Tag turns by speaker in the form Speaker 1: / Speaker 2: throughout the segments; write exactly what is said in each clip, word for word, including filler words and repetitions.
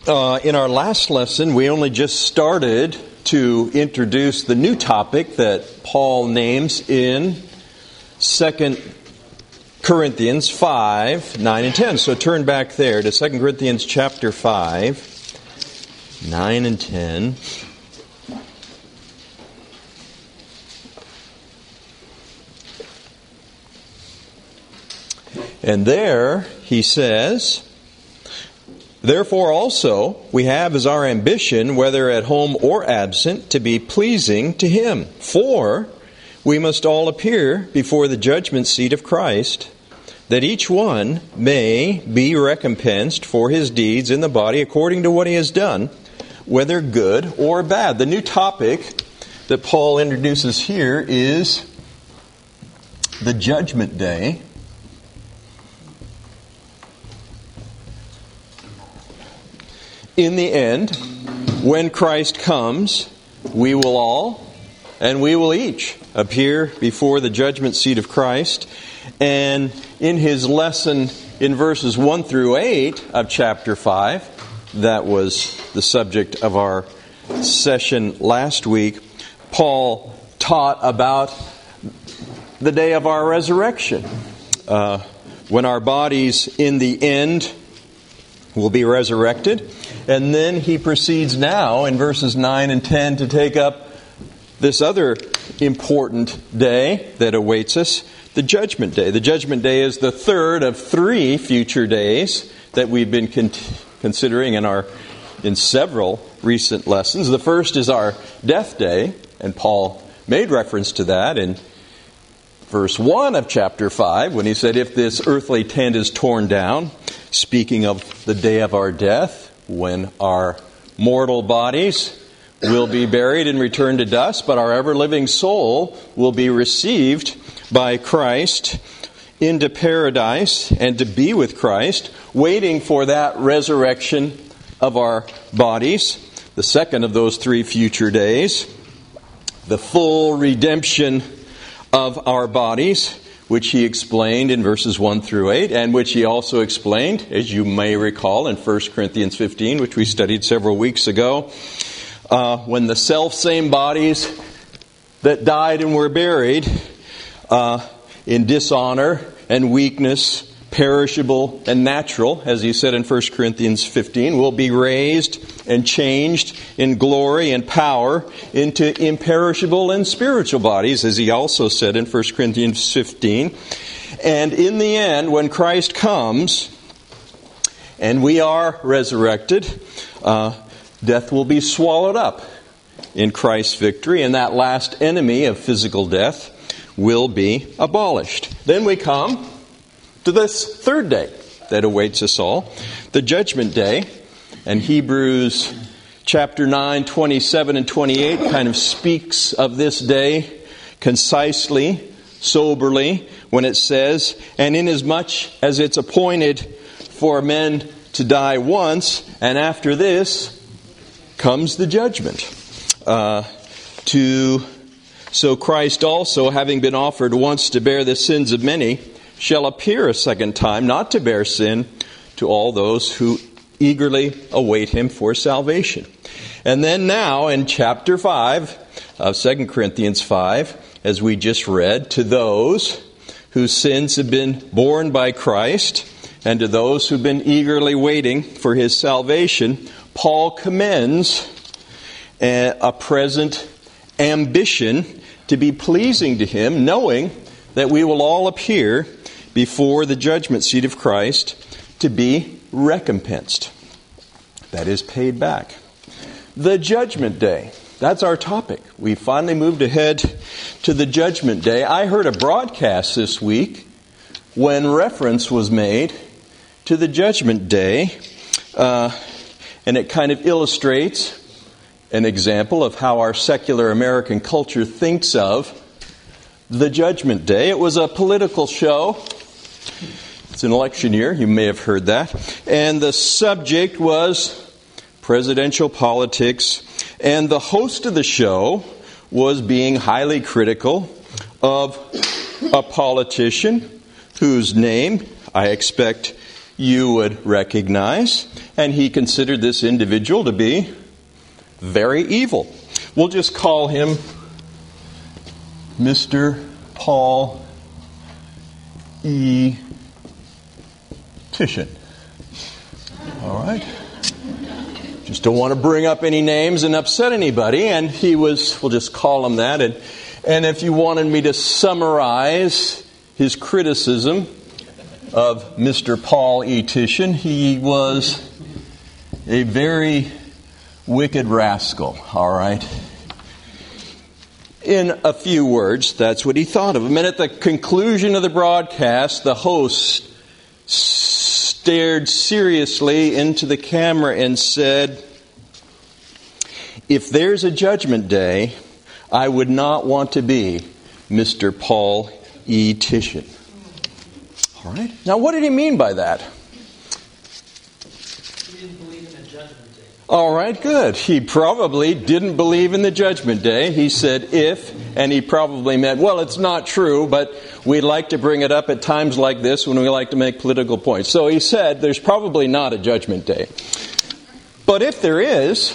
Speaker 1: uh, in our last lesson, we only just started to introduce the new topic that Paul names in Second Corinthians five, nine, and ten. So turn back there to Second Corinthians chapter five, nine and ten. And there he says, "Therefore also we have as our ambition, whether at home or absent, to be pleasing to Him. For we must all appear before the judgment seat of Christ, that each one may be recompensed for his deeds in the body according to what he has done, whether good or bad." The new topic that Paul introduces here is the judgment day. In the end, when Christ comes, we will all and we will each appear before the judgment seat of Christ. And in his lesson in verses one through eight of chapter five, that was the subject of our session last week, Paul taught about the day of our resurrection, uh, when our bodies in the end will be resurrected. And then he proceeds now in verses nine and ten to take up this other important day that awaits us, the judgment day. The judgment day is the third of three future days that we've been con- considering in our in several recent lessons. The first is our death day, and Paul made reference to that in verse one of chapter five when he said, "If this earthly tent is torn down," speaking of the day of our death, when our mortal bodies will be buried and returned to dust, but our ever-living soul will be received by Christ into paradise and to be with Christ, waiting for that resurrection of our bodies. The second of those three future days, the full redemption of our bodies, which he explained in verses one through eight, and which he also explained, as you may recall, in First Corinthians fifteen, which we studied several weeks ago, uh, when the self-same bodies that died and were buried uh, in dishonor and weakness, perishable and natural, as he said in First Corinthians fifteen, will be raised and changed in glory and power into imperishable and spiritual bodies, as he also said in First Corinthians fifteen. And in the end, when Christ comes and we are resurrected, uh, death will be swallowed up in Christ's victory, and that last enemy of physical death will be abolished. Then we come to this third day that awaits us all, the judgment day. And Hebrews chapter nine, twenty-seven and twenty-eight kind of speaks of this day concisely, soberly, when it says, "And inasmuch as it's appointed for men to die once, and after this comes the judgment. Uh, to so Christ also, having been offered once to bear the sins of many, shall appear a second time, not to bear sin, to all those who eagerly await Him for salvation." And then now in chapter five of Second Corinthians five, as we just read, to those whose sins have been borne by Christ, and to those who've been eagerly waiting for His salvation, Paul commends a, a present ambition to be pleasing to Him, knowing that we will all appear before the judgment seat of Christ to be recompensed. That is, paid back. The judgment day. That's our topic. We finally moved ahead to the judgment day. I heard a broadcast this week when reference was made to the judgment day, uh, and it kind of illustrates an example of how our secular American culture thinks of the judgment day. It was a political show. It's an election year, you may have heard that. And the subject was presidential politics. And the host of the show was being highly critical of a politician whose name I expect you would recognize. And he considered this individual to be very evil. We'll just call him Mister Paul E. Titian. All right. Just don't want to bring up any names and upset anybody. And he was, we'll just call him that. And, and if you wanted me to summarize his criticism of Mister Paul E. Titian, he was a very wicked rascal, all right? In a few words, that's what he thought of him. And at the conclusion of the broadcast, the host stared seriously into the camera and said, "If there's a judgment day, I would not want to be Mister Paul E. Titian." All right. Now, what did he mean by that?
Speaker 2: He didn't believe in a judgment day.
Speaker 1: All right, good. He probably didn't believe in the judgment day. He said if, and he probably meant, well, it's not true, but we like to bring it up at times like this when we like to make political points. So he said there's probably not a judgment day. But if there is,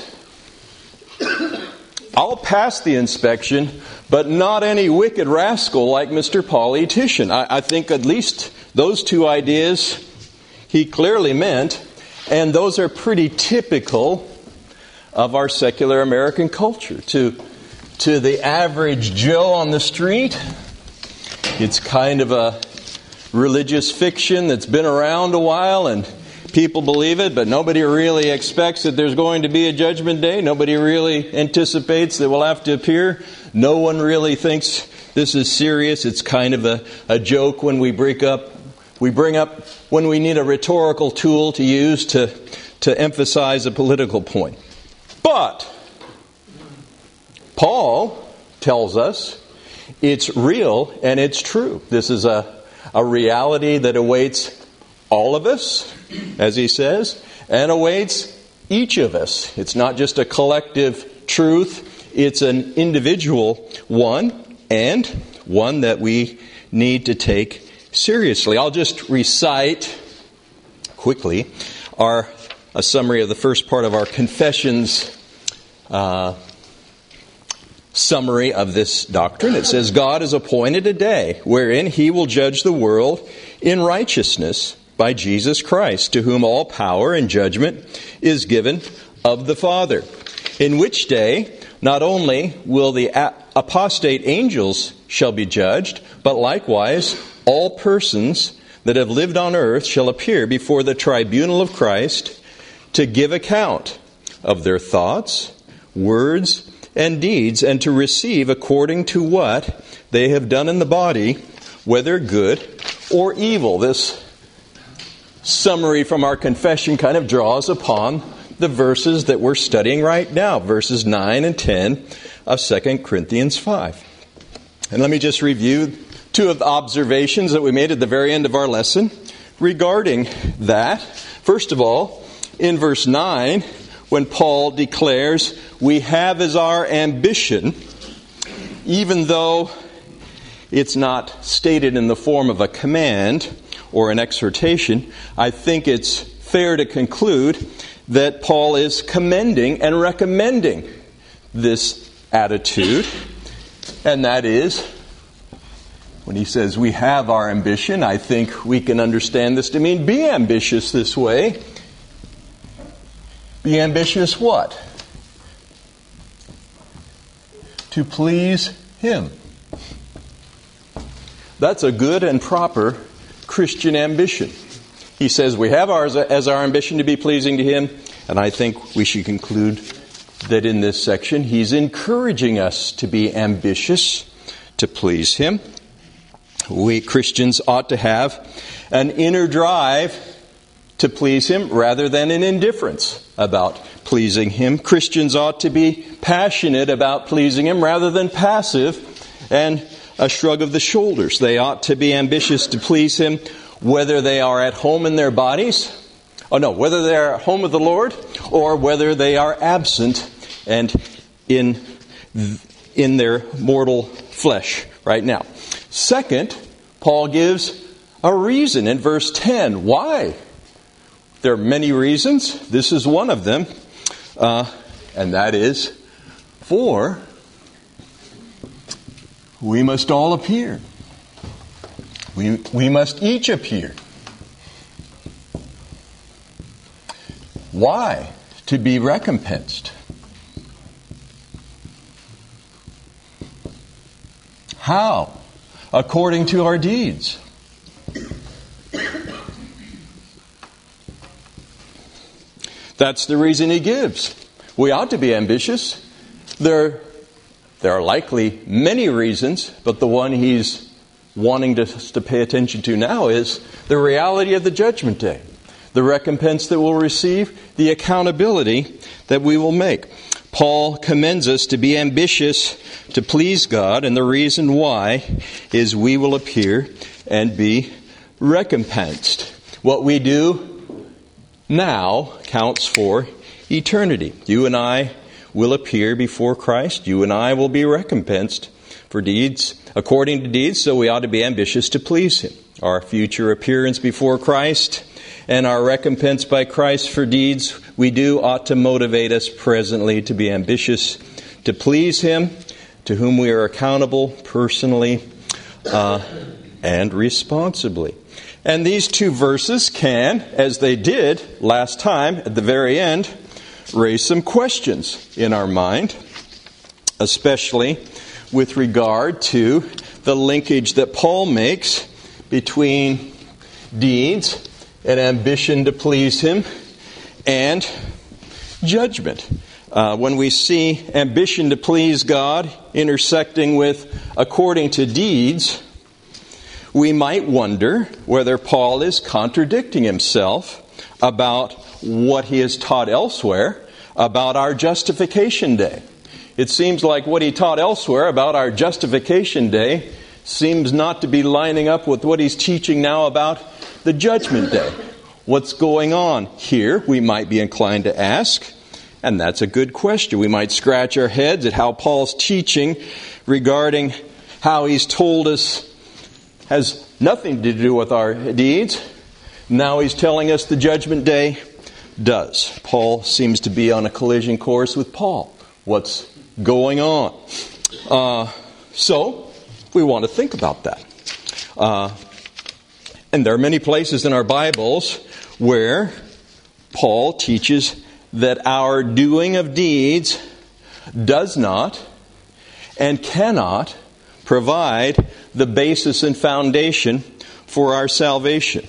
Speaker 1: I'll pass the inspection, but not any wicked rascal like Mister Paul E. Titian. I, I think at least those two ideas he clearly meant, and those are pretty typical of our secular American culture. To, to the average Joe on the street, it's kind of a religious fiction that's been around a while, and people believe it, but nobody really expects that there's going to be a judgment day. Nobody really anticipates that we'll have to appear. No one really thinks this is serious. It's kind of a, a joke when we break up. We bring up when we need a rhetorical tool to use to, to emphasize a political point. But Paul tells us it's real and it's true. This is a, a reality that awaits all of us, as he says, and awaits each of us. It's not just a collective truth, it's an individual one, and one that we need to take seriously. I'll just recite quickly our a summary of the first part of our confessions uh, summary of this doctrine. It says, God has appointed a day wherein he will judge the world in righteousness by Jesus Christ, to whom all power and judgment is given of the Father. In which day, not only will the apostate angels shall be judged, but likewise all persons that have lived on earth shall appear before the tribunal of Christ to give account of their thoughts, words, and deeds, and to receive according to what they have done in the body, whether good or evil. This summary from our confession kind of draws upon the verses that we're studying right now, verses nine and ten of Second Corinthians five. And let me just review two of the observations that we made at the very end of our lesson regarding that. First of all, in verse nine, when Paul declares we have as our ambition, even though it's not stated in the form of a command or an exhortation, I think it's fair to conclude that Paul is commending and recommending this attitude. And that is, when he says we have our ambition, I think we can understand this to mean be ambitious this way. Be ambitious what? To please him. That's a good and proper Christian ambition. He says we have ours as our ambition to be pleasing to him, and I think we should conclude that in this section he's encouraging us to be ambitious to please him. We Christians ought to have an inner drive to please him rather than an indifference about pleasing him. Christians ought to be passionate about pleasing him rather than passive and a shrug of the shoulders. They ought to be ambitious to please him whether they are at home in their bodies, oh no, whether they are at home with the Lord or whether they are absent and in in their mortal flesh right now. Second, Paul gives a reason in verse ten why There are many reasons. This is one of them. Uh, and that is, for we must all appear. We, we must each appear. Why? To be recompensed. How? According to our deeds. That's the reason he gives. We ought to be ambitious. There, there are likely many reasons, but the one he's wanting to, to pay attention to now is the reality of the judgment day, the recompense that we'll receive, the accountability that we will make. Paul commends us to be ambitious to please God, and the reason why is we will appear and be recompensed. What we do now counts for eternity. You and I will appear before Christ. You and I will be recompensed for deeds according to deeds, so we ought to be ambitious to please Him. Our future appearance before Christ and our recompense by Christ for deeds we do ought to motivate us presently to be ambitious to please Him, to whom we are accountable personally uh, and responsibly. And these two verses can, as they did last time at the very end, raise some questions in our mind, especially with regard to the linkage that Paul makes between deeds and ambition to please Him and judgment. Uh, when we see ambition to please God intersecting with according to deeds, we might wonder whether Paul is contradicting himself about what he has taught elsewhere about our justification day. It seems like what he taught elsewhere about our justification day seems not to be lining up with what he's teaching now about the judgment day. What's going on here, we might be inclined to ask, and that's a good question. We might scratch our heads at how Paul's teaching regarding how he's told us has nothing to do with our deeds. Now he's telling us the judgment day does. Paul seems to be on a collision course with Paul. What's going on? Uh, so, we want to think about that. Uh, and there are many places in our Bibles where Paul teaches that our doing of deeds does not and cannot provide the basis and foundation for our salvation.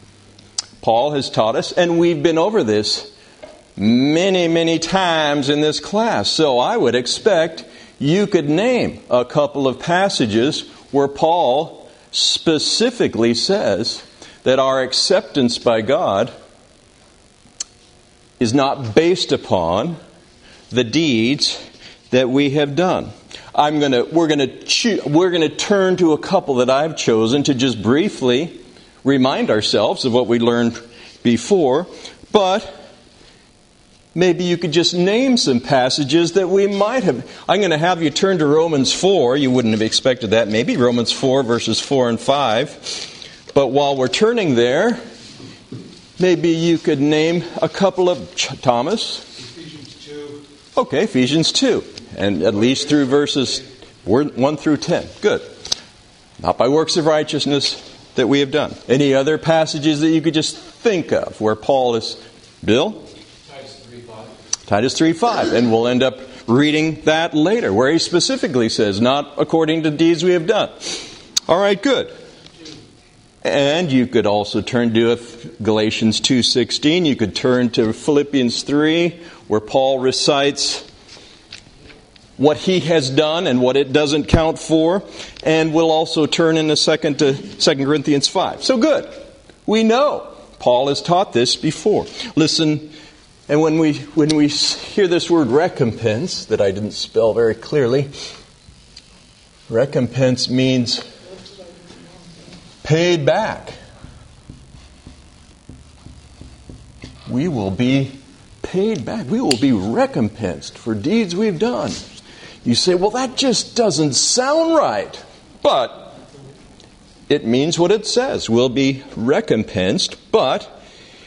Speaker 1: Paul has taught us, and we've been over this many, many times in this class. So I would expect you could name a couple of passages where Paul specifically says that our acceptance by God is not based upon the deeds that we have done. I'm going to we're going to cho- we're going to turn to a couple that I've chosen to just briefly remind ourselves of what we learned before, but maybe you could just name some passages that we might have. I'm going to have you turn to Romans four. You wouldn't have expected that. Maybe Romans four, verses four and five. But while we're turning there, maybe you could name a couple of... Thomas?
Speaker 3: Ephesians two.
Speaker 1: Okay, Ephesians two. And at least through verses one through ten. Good. Not by works of righteousness that we have done. Any other passages that you could just think of where Paul is... Bill?
Speaker 3: Titus three five.
Speaker 1: Titus three five. And we'll end up reading that later, where he specifically says, not according to deeds we have done. All right, good. And you could also turn to Galatians two sixteen. You could turn to Philippians three, where Paul recites what he has done and what it doesn't count for. And we'll also turn in a second to Second Corinthians five. So good. We know Paul has taught this before. Listen, and when we when we hear this word recompense, that I didn't spell very clearly, recompense means paid back. We will be paid back. We will be recompensed for deeds we've done. You say, well, that just doesn't sound right. But it means what it says. We'll be recompensed, but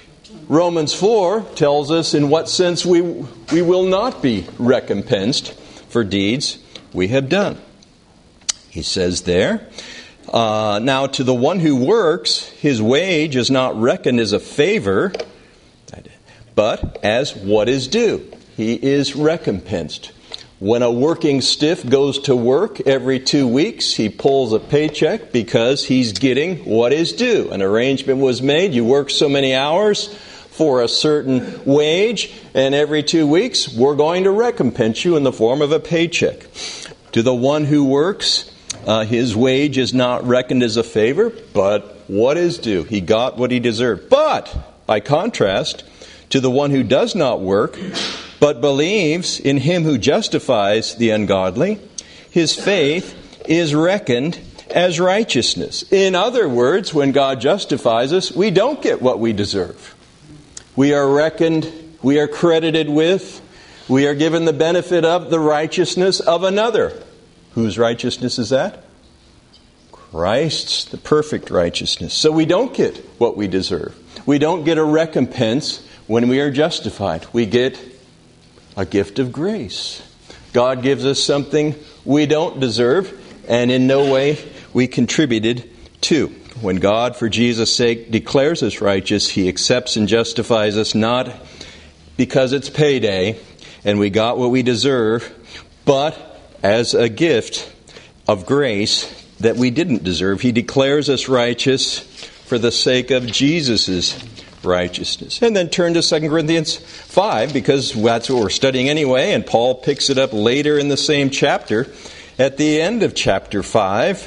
Speaker 1: Romans four tells us in what sense we, we will not be recompensed for deeds we have done. He says there, uh, now to the one who works, his wage is not reckoned as a favor, but as what is due. He is recompensed. When a working stiff goes to work every two weeks, he pulls a paycheck because he's getting what is due. An arrangement was made. You work so many hours for a certain wage, and every two weeks we're going to recompense you in the form of a paycheck. To the one who works, uh, his wage is not reckoned as a favor, but what is due. He got what he deserved. But, by contrast, to the one who does not work, but believes in him who justifies the ungodly, his faith is reckoned as righteousness. In other words, when God justifies us, we don't get what we deserve. We are reckoned, we are credited with, we are given the benefit of the righteousness of another. Whose righteousness is that? Christ's, the perfect righteousness. So we don't get what we deserve. We don't get a recompense when we are justified. We get a gift of grace. God gives us something we don't deserve, and in no way we contributed to. When God, for Jesus' sake, declares us righteous, He accepts and justifies us not because it's payday and we got what we deserve, but as a gift of grace that we didn't deserve. He declares us righteous for the sake of Jesus' righteousness. And then turn to Second Corinthians five, because that's what we're studying anyway, and Paul picks it up later in the same chapter, at the end of chapter five,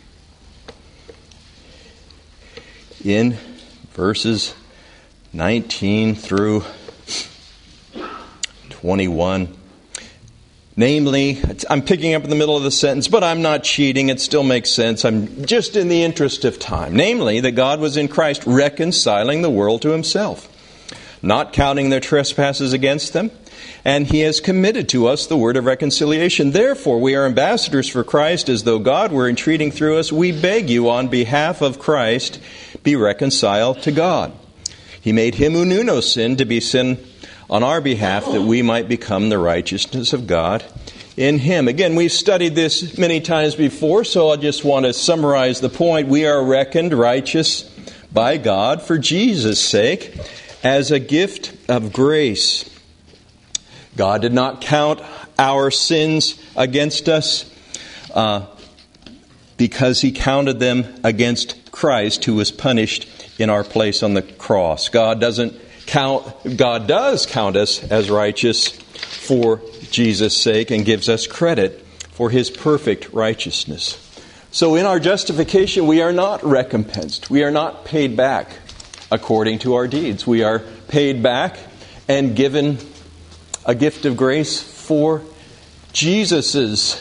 Speaker 1: in verses nineteen through twenty-one. Namely, I'm picking up in the middle of the sentence, but I'm not cheating. It still makes sense. I'm just in the interest of time. Namely, that God was in Christ reconciling the world to Himself, not counting their trespasses against them, and He has committed to us the word of reconciliation. Therefore, we are ambassadors for Christ, as though God were entreating through us. We beg you, on behalf of Christ, be reconciled to God. He made Him who knew no sin to be sin on our behalf, that we might become the righteousness of God in Him. Again, we've studied this many times before, so I just want to summarize the point. We are reckoned righteous by God for Jesus' sake as a gift of grace. God did not count our sins against us uh, because He counted them against Christ, who was punished in our place on the cross. God doesn't Count, God does count us as righteous for Jesus' sake and gives us credit for His perfect righteousness. So in our justification, we are not recompensed. We are not paid back according to our deeds. We are paid back and given a gift of grace for Jesus'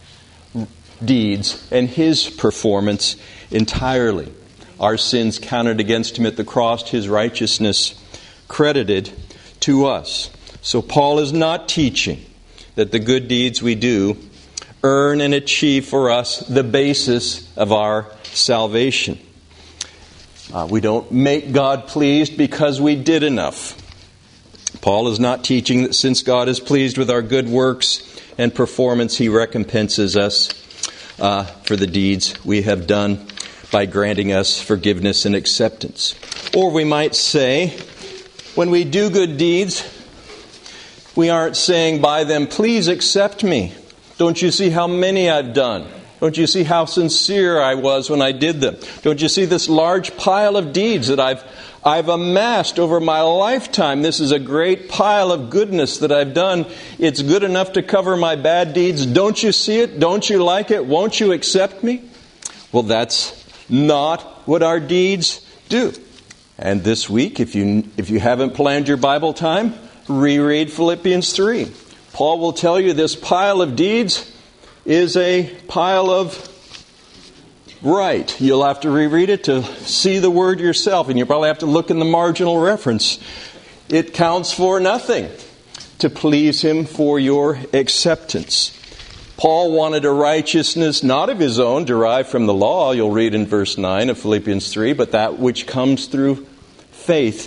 Speaker 1: deeds and His performance entirely. Our sins counted against Him at the cross, His righteousness credited to us. So Paul is not teaching that the good deeds we do earn and achieve for us the basis of our salvation. Uh, we don't make God pleased because we did enough. Paul is not teaching that since God is pleased with our good works and performance, He recompenses us uh, for the deeds we have done by granting us forgiveness and acceptance. Or we might say, when we do good deeds, we aren't saying by them, please accept me. Don't you see how many I've done? Don't you see how sincere I was when I did them? Don't you see this large pile of deeds that I've I've amassed over my lifetime? This is a great pile of goodness that I've done. It's good enough to cover my bad deeds. Don't you see it? Don't you like it? Won't you accept me? Well, that's not what our deeds do. And this week, if you if you haven't planned your Bible time, reread Philippians three. Paul will tell you this pile of deeds is a pile of right. You'll have to reread it to see the word yourself, and you'll probably have to look in the marginal reference. It counts for nothing to please Him for your acceptance. Paul wanted a righteousness not of his own, derived from the law, you'll read in verse nine of Philippians three, but that which comes through faith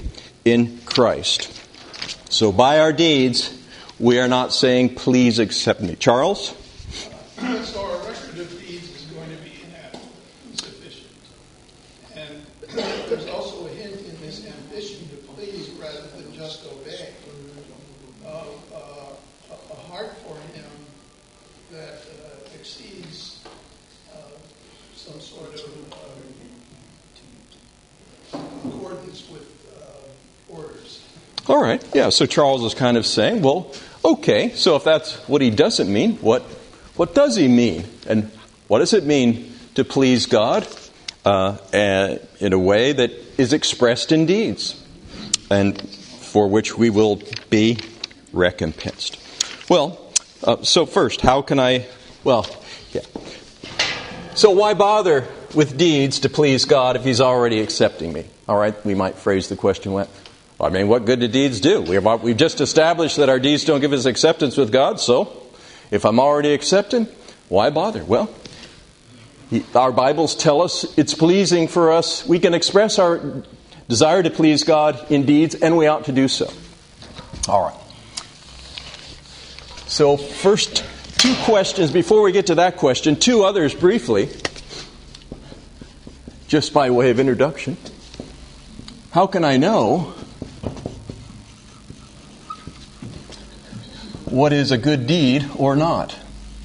Speaker 1: in Christ. So by our deeds, we are not saying, please accept me. Charles?
Speaker 4: So our record of deeds is going to be insufficient. And there's also a hint in this ambition to please rather than just obey. Uh, uh, a heart for him that uh, exceeds uh, some sort of uh, accordance with uh, orders.
Speaker 1: All right. Yeah, so Charles is kind of saying, well, okay, so if that's what he doesn't mean, what what does he mean? And what does it mean to please God uh, and in a way that is expressed in deeds and for which we will be recompensed? Well, uh, so first, how can I, well, yeah. So why bother with deeds to please God if He's already accepting me? All right, we might phrase the question, well, I mean, what good do deeds do? We've, we've just established that our deeds don't give us acceptance with God, so if I'm already accepted, why bother? Well, our Bibles tell us it's pleasing for us. We can express our desire to please God in deeds, and we ought to do so. All right. So first, two questions. Before we get to that question, two others briefly, just by way of introduction. How can I know what is a good deed or not?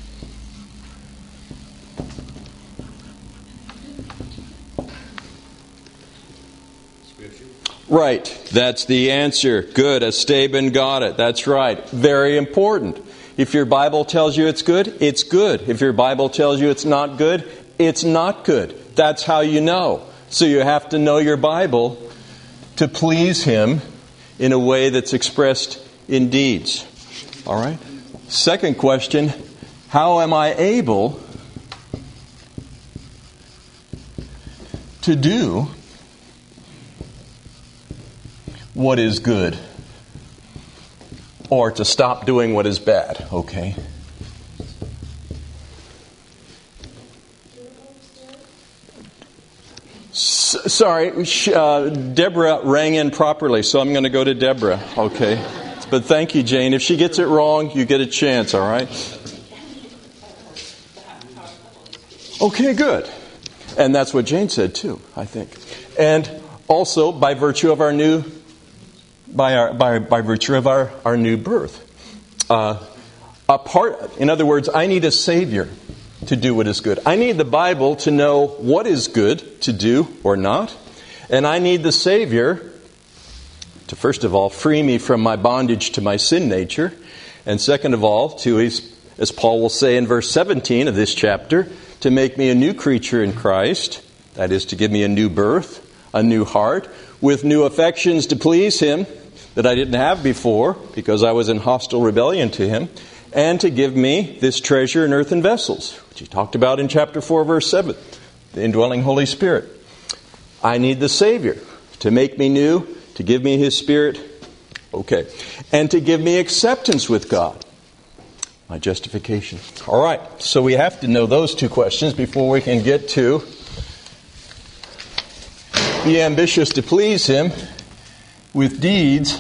Speaker 3: Scripture.
Speaker 1: Right. That's the answer. Good. Esteban got it. That's right. Very important. If your Bible tells you it's good, it's good. If your Bible tells you it's not good, it's not good. That's how you know. So you have to know your Bible to please Him in a way that's expressed in deeds. All right? Second question, how am I able to do what is good or to stop doing what is bad? Okay. S- sorry, uh, Deborah rang in properly, so I'm going to go to Deborah. Okay. But thank you, Jane. If she gets it wrong, you get a chance, all right? Okay, good. And that's what Jane said, too, I think. And also, by virtue of our new, by our, by, by virtue of our, our new birth. Uh, a part, in other words, I need a Savior to do what is good. I need the Bible to know what is good to do or not. And I need the Savior to, first of all, free me from my bondage to my sin nature. And second of all, to, as Paul will say in verse seventeen of this chapter, to make me a new creature in Christ. That is, to give me a new birth, a new heart, with new affections to please Him that I didn't have before because I was in hostile rebellion to Him. And to give me this treasure in earthen vessels, which he talked about in chapter four, verse seven, the indwelling Holy Spirit. I need the Savior to make me new, to give me His Spirit, okay, and to give me acceptance with God, my justification. All right, so we have to know those two questions before we can get to be ambitious to please Him with deeds.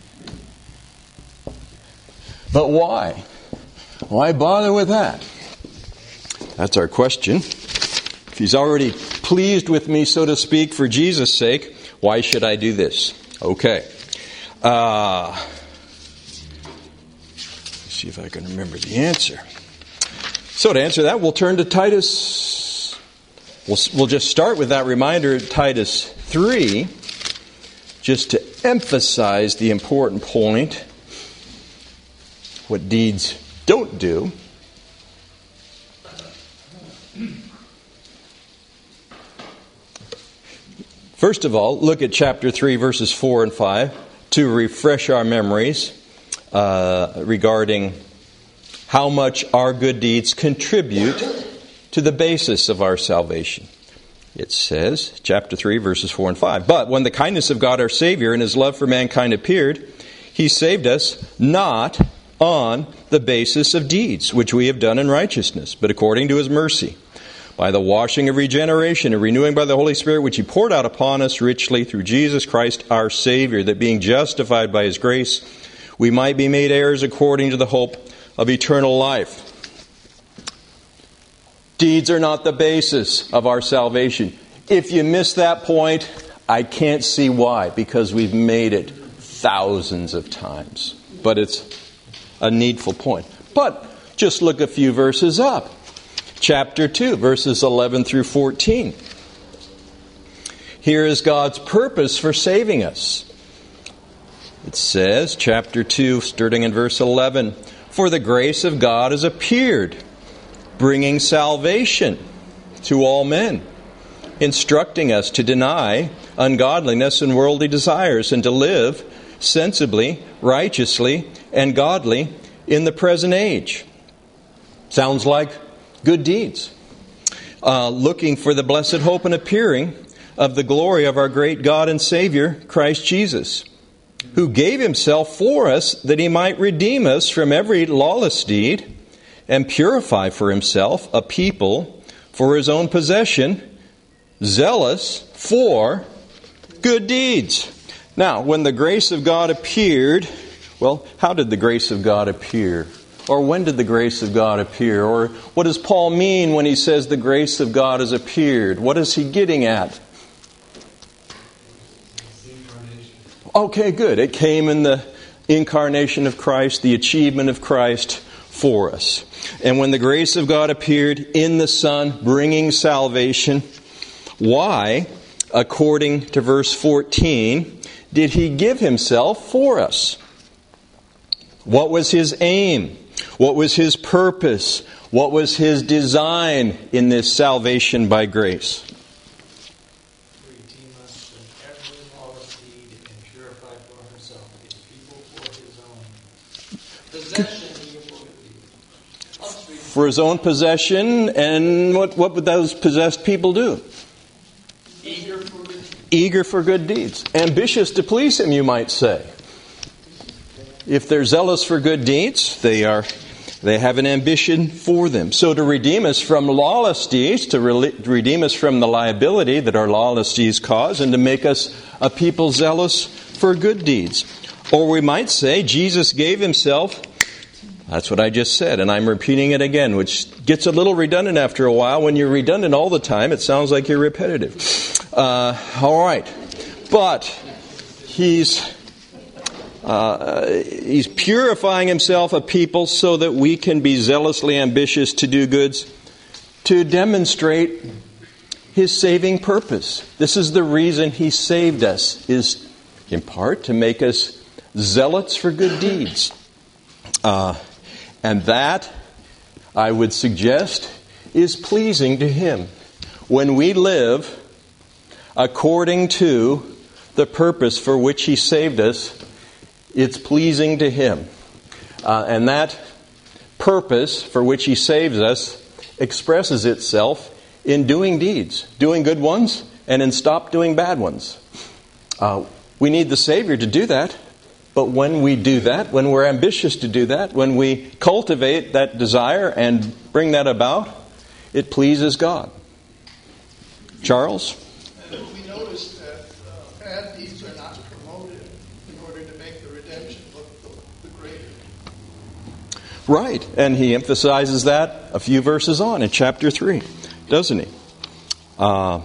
Speaker 1: But why? Why bother with that? That's our question. If He's already pleased with me, so to speak, for Jesus' sake, why should I do this? Okay. Uh, let's see if I can remember the answer. So to answer that, we'll turn to Titus. We'll, we'll just start with that reminder at Titus three, just to emphasize the important point, what deeds don't do. First of all, look at chapter three, verses four and five, to refresh our memories uh, regarding how much our good deeds contribute to the basis of our salvation. It says, chapter three, verses four and five, "But when the kindness of God our Savior and His love for mankind appeared, He saved us not on the basis of deeds, which we have done in righteousness, but according to His mercy. by the washing of regeneration and renewing by the Holy Spirit, which He poured out upon us richly through Jesus Christ our Savior, that being justified by His grace, we might be made heirs according to the hope of eternal life. Deeds are not the basis of our salvation. If you miss that point, I can't see why, because we've made it thousands of times. But it's a needful point. But just look a few verses up. Chapter two, verses eleven through fourteen. Here is God's purpose for saving us. It says, chapter two, starting in verse eleven, "For the grace of God has appeared, bringing salvation to all men, instructing us to deny ungodliness and worldly desires, and to live sensibly, righteously, and godly in the present age." Sounds like good deeds. Uh, looking for the blessed hope and appearing of the glory of our great God and Savior, Christ Jesus, who gave Himself for us that He might redeem us from every lawless deed and purify for Himself a people for His own possession, zealous for good deeds. Now, when the grace of God appeared, well, how did the grace of God appear? Or when did the grace of God appear? Or what does Paul mean when he says the grace of God has appeared? What is he getting at? Okay, good. It came in the incarnation of Christ, the achievement of Christ for us. And when the grace of God appeared in the Son, bringing salvation, why, according to verse fourteen, did He give Himself for us? What was His aim? What was His purpose? What was His design in this salvation by grace?
Speaker 2: To redeem us from every lawless deed and purify for Himself His people for His own possession.
Speaker 1: For His own possession, and what, what would those possessed people do?
Speaker 2: Eager for good deeds.
Speaker 1: Eager for good deeds. Ambitious to please Him, you might say. If they're zealous for good deeds, they are they have an ambition for them. So to redeem us from lawless deeds, to re- redeem us from the liability that our lawless deeds cause, and to make us a people zealous for good deeds. Or we might say Jesus gave Himself. That's what I just said, and I'm repeating it again, which gets a little redundant after a while. When you're redundant all the time, it sounds like you're repetitive. Uh, all right. But He's... Uh, he's purifying Himself a people so that we can be zealously ambitious to do goods, to demonstrate His saving purpose. This is the reason He saved us, is in part to make us zealots for good deeds. Uh, and that, I would suggest, is pleasing to Him. When we live according to the purpose for which He saved us, it's pleasing to Him. Uh, and that purpose for which He saves us expresses itself in doing deeds, doing good ones, and in stop doing bad ones. Uh, we need the Savior to do that. But when we do that, when we're ambitious to do that, when we cultivate that desire and bring that about, it pleases God. Charles?
Speaker 4: And we notice that uh, bad deeds are not promoted in order to make the redemption look the, the greater.
Speaker 1: Right, and he emphasizes that a few verses on in chapter three, doesn't he? Uh,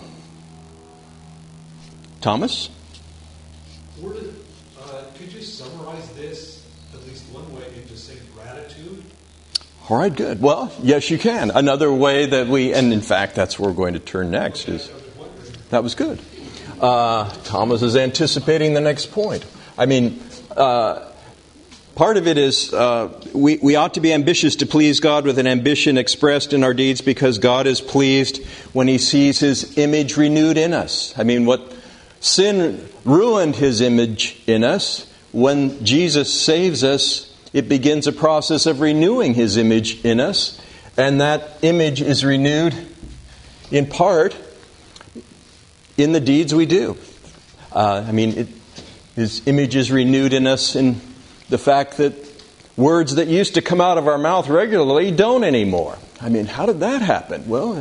Speaker 1: Thomas?
Speaker 3: Where did, uh, could you summarize this at least one way into, say, gratitude?
Speaker 1: All right, good. Well, yes, you can. Another way that we, and in fact, that's where we're going to turn next. Is that was good. Uh, Thomas is anticipating the next point. I mean, uh, part of it is uh, we, we ought to be ambitious to please God with an ambition expressed in our deeds because God is pleased when He sees His image renewed in us. I mean, what sin ruined His image in us, when Jesus saves us, it begins a process of renewing His image in us. And that image is renewed in part in the deeds we do. Uh, I mean, it, His image is renewed in us in the fact that words that used to come out of our mouth regularly don't anymore. I mean, how did that happen? Well,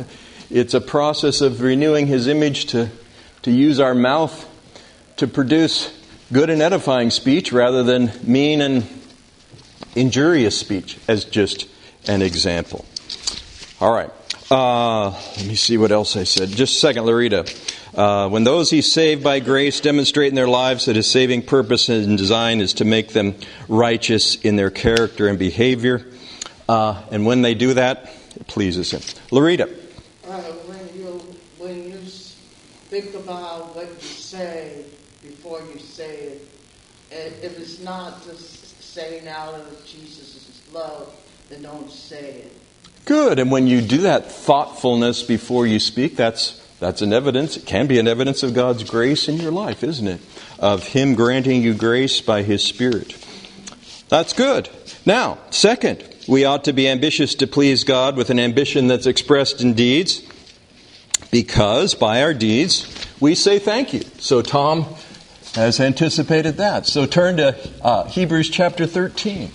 Speaker 1: It's a process of renewing His image to, to use our mouth to produce good and edifying speech rather than mean and injurious speech, as just an example. All right. Uh, let me see what else I said. Just a second, Loretta. Uh, when those He saved by grace demonstrate in their lives that His saving purpose and design is to make them righteous in their character and behavior. Uh, and when they do that, it pleases Him. Loretta.
Speaker 5: Uh, when you when you think about what you say before you say it, if it's not just saying out of Jesus' love, then don't say it.
Speaker 1: Good. And when you do that thoughtfulness before you speak, that's that's an evidence. It can be an evidence of God's grace in your life, isn't it? Of Him granting you grace by His Spirit. That's good. Now, second, we ought to be ambitious to please God with an ambition that's expressed in deeds, because by our deeds we say thank you. So Tom has anticipated that. So turn to uh, Hebrews chapter thirteen.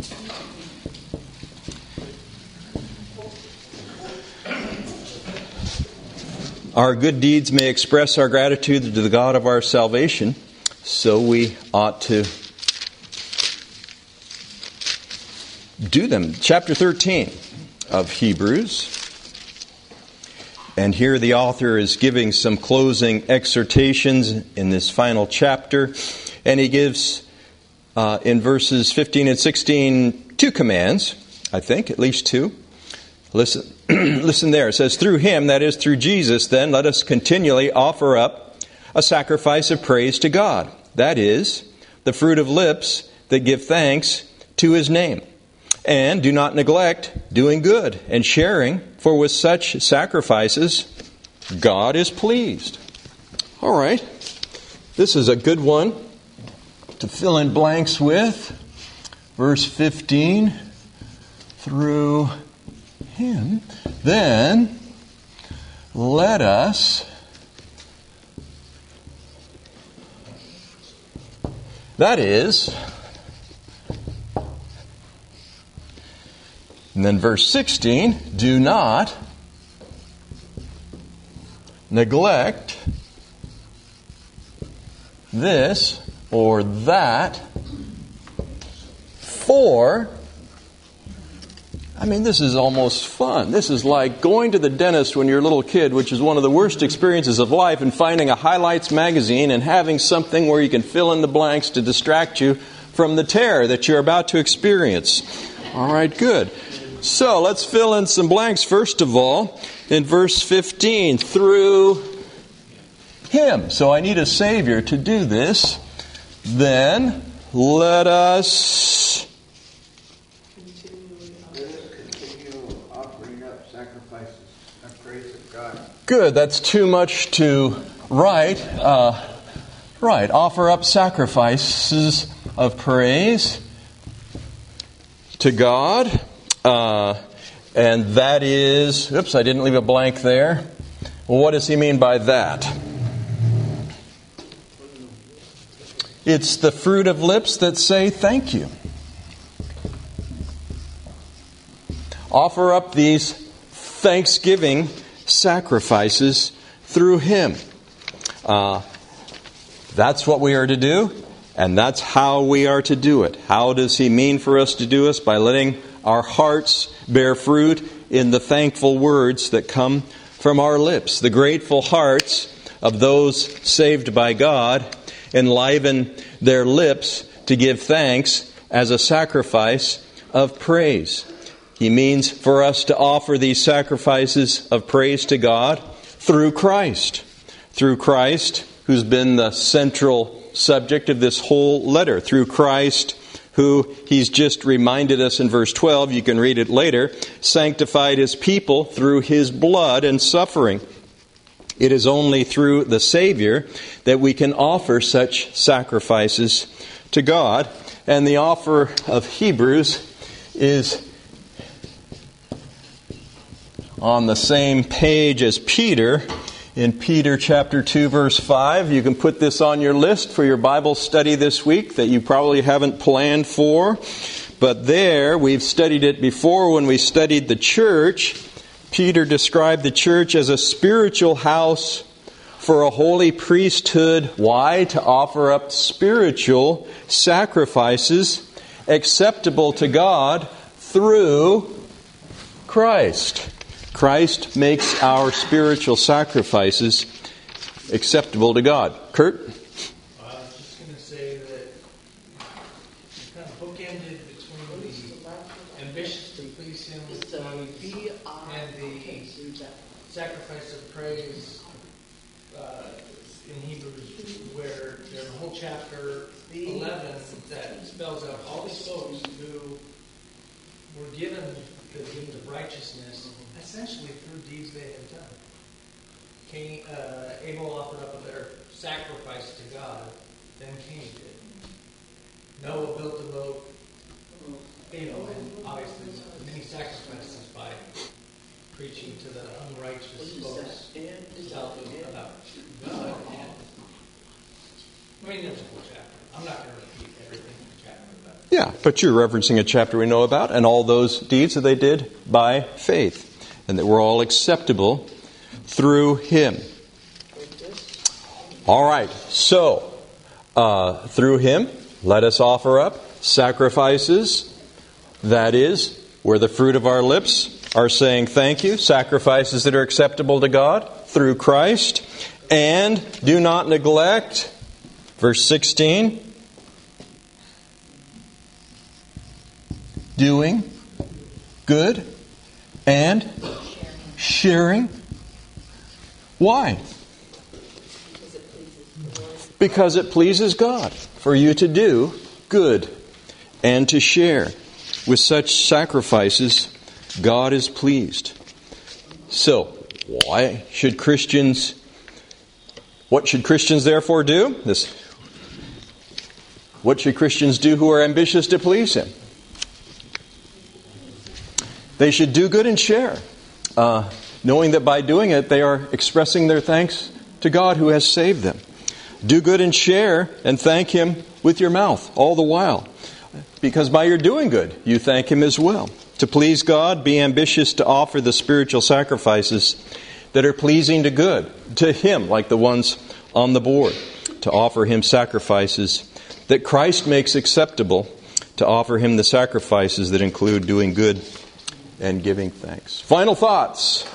Speaker 1: Our good deeds may express our gratitude to the God of our salvation, so we ought to do them. Chapter thirteen of Hebrews. And here the author is giving some closing exhortations in this final chapter. And he gives, uh, in verses fifteen and sixteen, two commands, I think, at least two. Listen, listen there. It says, through Him, that is through Jesus, then, let us continually offer up a sacrifice of praise to God. That is, the fruit of lips that give thanks to His name. And do not neglect doing good and sharing, for with such sacrifices, God is pleased. All right. This is a good one to fill in blanks with. Verse fifteen, through Him. Then, let us that is, and then verse sixteen, do not neglect this or that, for, I mean, this is almost fun. This is like going to the dentist when you're a little kid, which is one of the worst experiences of life, and finding a highlights magazine and having something where you can fill in the blanks to distract you from the terror that you're about to experience. All right, good. So let's fill in some blanks. First of all, in verse fifteen, through Him. So I need a Savior to do this. Then let us Good. That's too much to write. Uh, right. Offer up sacrifices of praise to God. Uh, and that is... Oops, I didn't leave a blank there. Well, what does he mean by that? It's the fruit of lips that say thank you. Offer up these thanksgiving sacrifices through Him. Uh, that's what we are to do, and that's how we are to do it. How does He mean for us to do this? By letting our hearts bear fruit in the thankful words that come from our lips. The grateful hearts of those saved by God enliven their lips to give thanks as a sacrifice of praise. He means for us to offer these sacrifices of praise to God through Christ. Through Christ, who's been the central subject of this whole letter. Through Christ, who He's just reminded us in verse twelve, you can read it later, sanctified His people through His blood and suffering. It is only through the Savior that we can offer such sacrifices to God. And the offer of Hebrews is on the same page as Peter, in Peter chapter two, verse five. You can put this on your list for your Bible study this week that you probably haven't planned for. But there, we've studied it before when we studied the church. Peter described the church as a spiritual house for a holy priesthood. Why? To offer up spiritual sacrifices acceptable to God through Christ. Christ makes our spiritual sacrifices acceptable to God. Kurt?
Speaker 2: I was just going to say that you kind of bookended between the ambitious to please Him and the sacrifice of praise uh, in Hebrews, where there's a whole chapter eleven that spells out all these folks who were given the gift of righteousness essentially through deeds they had done. Cain, uh, Abel offered up a better sacrifice to God than Cain did. Noah built a boat, you know, and obviously many sacrifices by preaching to the unrighteous folks about, about God. And, I mean, there's a whole chapter. I'm not going to repeat everything in the chapter. But
Speaker 1: Yeah, but you're referencing a chapter we know about and all those deeds that they did by faith, and that were all acceptable through Him. All right, so uh, through Him, let us offer up sacrifices. That is, where the fruit of our lips are saying thank you, sacrifices that are acceptable to God through Christ. And do not neglect, verse sixteen, doing good and sharing. Why? Because it pleases God for you to do good and to share. With such sacrifices, God is pleased. So, why should Christians, what should Christians therefore do? This, what should Christians do who are ambitious to please Him? They should do good and share, uh, knowing that by doing it, they are expressing their thanks to God who has saved them. Do good and share and thank Him with your mouth all the while. Because by your doing good, you thank Him as well. To please God, be ambitious to offer the spiritual sacrifices that are pleasing to good, to Him, like the ones on the board. To offer Him sacrifices that Christ makes acceptable. To offer Him the sacrifices that include doing good and giving thanks. Final thoughts.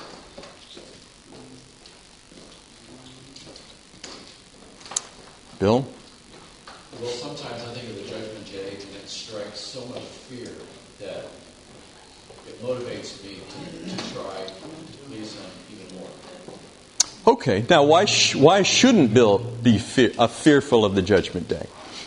Speaker 1: Bill?
Speaker 6: Well, sometimes I think of the judgment day and it strikes so much fear that it motivates me to, to try to please Him even more.
Speaker 1: Okay, now why sh- why shouldn't Bill be fe- uh, fearful of the judgment day?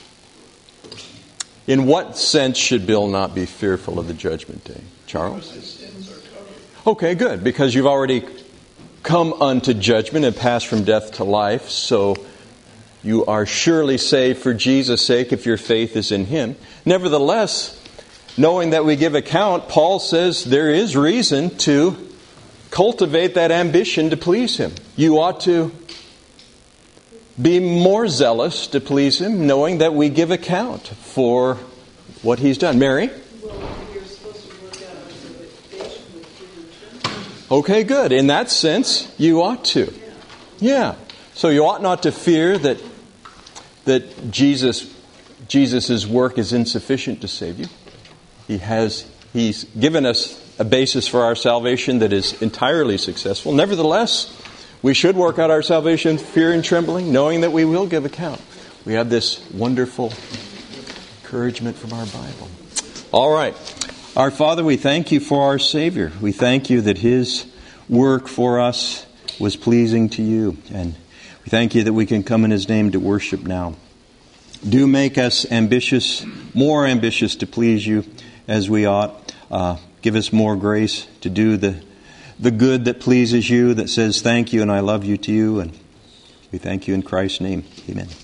Speaker 1: In what sense should Bill not be fearful of the judgment day? Charles?
Speaker 4: Because his sins are covered.
Speaker 1: Okay, good, because you've already come unto judgment and passed from death to life, so you are surely saved for Jesus' sake if your faith is in Him. Nevertheless, knowing that we give account, Paul says there is reason to cultivate that ambition to please Him. You ought to be more zealous to please Him, knowing that we give account for what He's done. Mary?
Speaker 5: Well, you're supposed to work out a salvation with fear and trembling.
Speaker 1: Okay, good. In that sense, you ought to. Yeah. So you ought not to fear that that Jesus Jesus' work is insufficient to save you. He has He's given us a basis for our salvation that is entirely successful. Nevertheless, we should work out our salvation with fear and trembling, knowing that we will give account. We have this wonderful encouragement from our Bible. All right. Our Father, we thank You for our Savior. We thank You that His work for us was pleasing to You. And we thank You that we can come in His name to worship now. Do make us ambitious, more ambitious to please You as we ought. Uh, give us more grace to do the the good that pleases You, that says thank You and I love You to You. And we thank You in Christ's name. Amen.